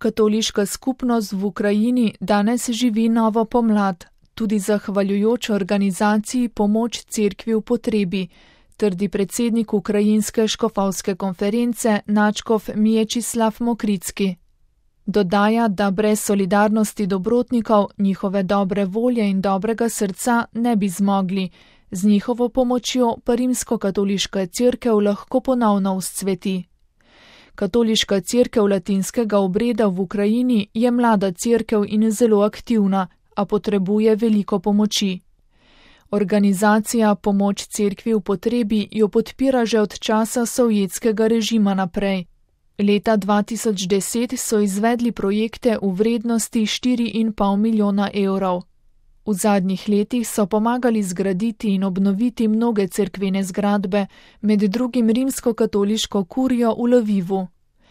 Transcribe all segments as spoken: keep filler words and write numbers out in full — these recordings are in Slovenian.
Katoliška skupnost v Ukrajini danes živi novo pomlad, tudi zahvaljujoč organizaciji Pomoč cerkvi v potrebi, trdi predsednik Ukrajinske škofovske konference nadškof Mječislav Mokricki. Dodaja, da brez solidarnosti dobrotnikov, njihove dobre volje in dobrega srca ne bi zmogli, z njihovo pomočjo pa rimskokatoliška cerkev lahko ponovno vzcveti. Katoliška cerkev latinskega obreda v Ukrajini je mlada cerkev in zelo aktivna, a potrebuje veliko pomoči. Organizacija Pomoč cerkvi v potrebi jo podpira že od časa sovjetskega režima naprej. Leta dva tisoč deset so izvedli projekte v vrednosti štiri in pol milijona evrov. V zadnjih letih so pomagali zgraditi in obnoviti mnoge cerkvene zgradbe, med drugim rimskokatoliško kurijo v Lvivu.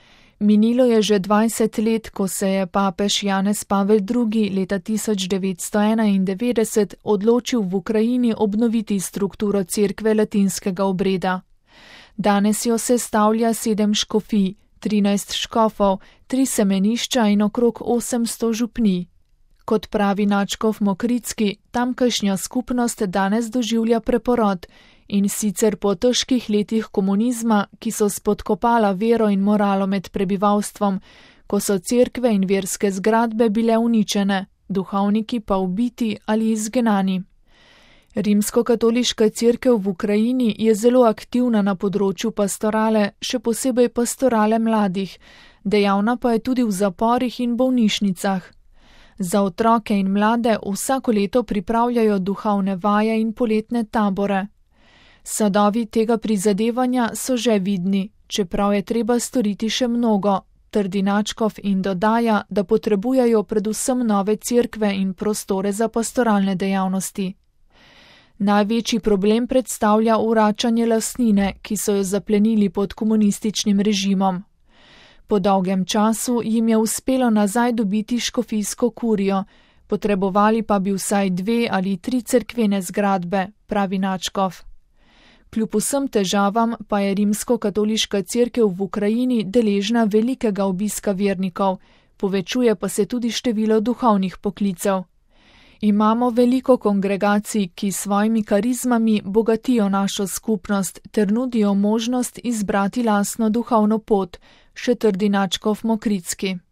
Minilo je že dvajset let, ko se je papež Janez Pavel drugi. leta tisoč devetsto enaindevetdeset odločil v Ukrajini obnoviti strukturo cerkve latinskega obreda. Danes jo sestavlja sedem škofij, trinajst škofov, tri semenišča in okrog osemsto župnij. Kot pravi nadškof Mokricki, tamkajšnja skupnost danes doživlja preporod, in sicer po težkih letih komunizma, ki so spodkopala vero in moralo med prebivalstvom, ko so cerkve in verske zgradbe bile uničene, duhovniki pa ubiti ali izgnani. Rimskokatoliška cerkev v Ukrajini je zelo aktivna na področju pastorale, še posebej pastorale mladih, dejavna pa je tudi v zaporih in bolnišnicah. Za otroke in mlade vsako leto pripravljajo duhovne vaje in poletne tabore. Sadovi tega prizadevanja so že vidni, čeprav je treba storiti še mnogo, trdi nadškof in dodaja, da potrebujejo predvsem nove cerkve in prostore za pastoralne dejavnosti. Največji problem predstavlja vračanje lastnine, ki so jo zaplenili pod komunističnim režimom. Po dolgem času jim je uspelo nazaj dobiti škofijsko kurijo, potrebovali pa bi vsaj dve ali tri cerkvene zgradbe, pravi nadškof. Kljub vsem težavam pa je rimskokatoliška cerkev v Ukrajini deležna velikega obiska vernikov, povečuje pa se tudi število duhovnih poklicev. Imamo veliko kongregacij, ki s svojimi karizmami bogatijo našo skupnost ter nudijo možnost izbrati lastno duhovno pot, še trdi nadškof Mokricki.